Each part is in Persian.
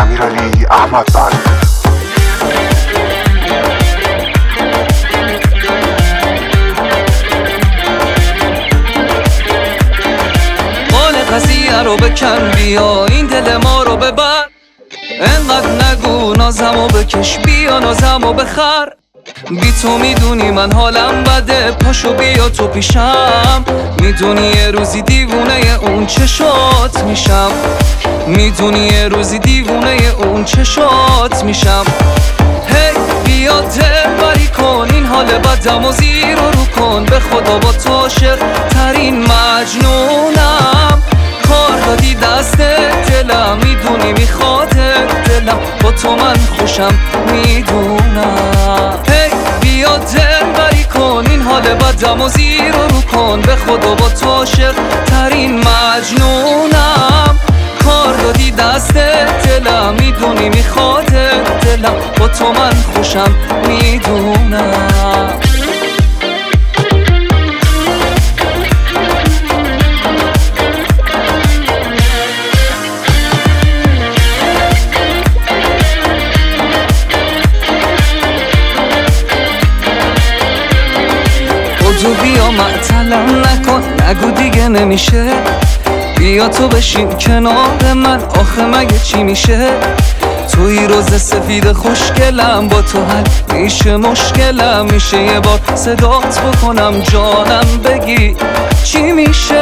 امیرعلی احمد بند. قضیه رو بکن، بیا این دل ما رو ببر. انقدر نگو نازمو بکش، بیا نازمو بخر. بی تو میدونی من حالم بده، پاشو بیا تو پیشم. میدونی یه روزی دیوونه اون چشات میشم. میدونی یه روزی دیوونه اون چشات میشم. هی بیا دل بری کن، این حال بدم و زیر رو کن. به خدا با تو عاشق ترین مجنونم. کار دادی دست دلم، میدونی میخواد دلم. با تو من خوشم میدونم. هی بیا دل بری کن، این حال بدم و زیر رو کن. به خدا با تو عاشق ترین مجنونم. کار دادی دست دلم، میدونی میخواد دلم. با تو من خوشم میدونم. تو بیا معطلم نکن، نگو دیگه نمیشه. بیا تو بشین کنار من، آخه مگه چی میشه؟ توی روز سفید خوشگلم، با تو حل میشه مشکلم. میشه یه بار صدات بکنم جانم، بگی چی میشه؟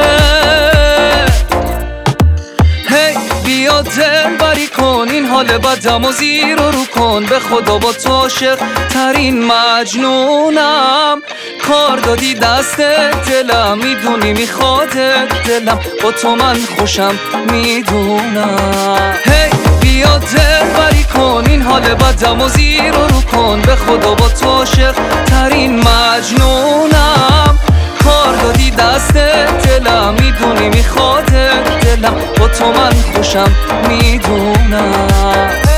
هی بیا دل بری کن، این حال بدم و زیر رو کن. به خدا با تو عاشق ترین مجنونم. کار دادی دست دلم، میدونی میخواد دلم. با تو من خوشم میدونم. هی بیا دل بری کن، این حال بدم و زیر رو کن. به خدا با تو عاشق ترین مجنونم. کار دادی دست دلم، میدونی میخواد دلم. با تو من خوشم میدونم.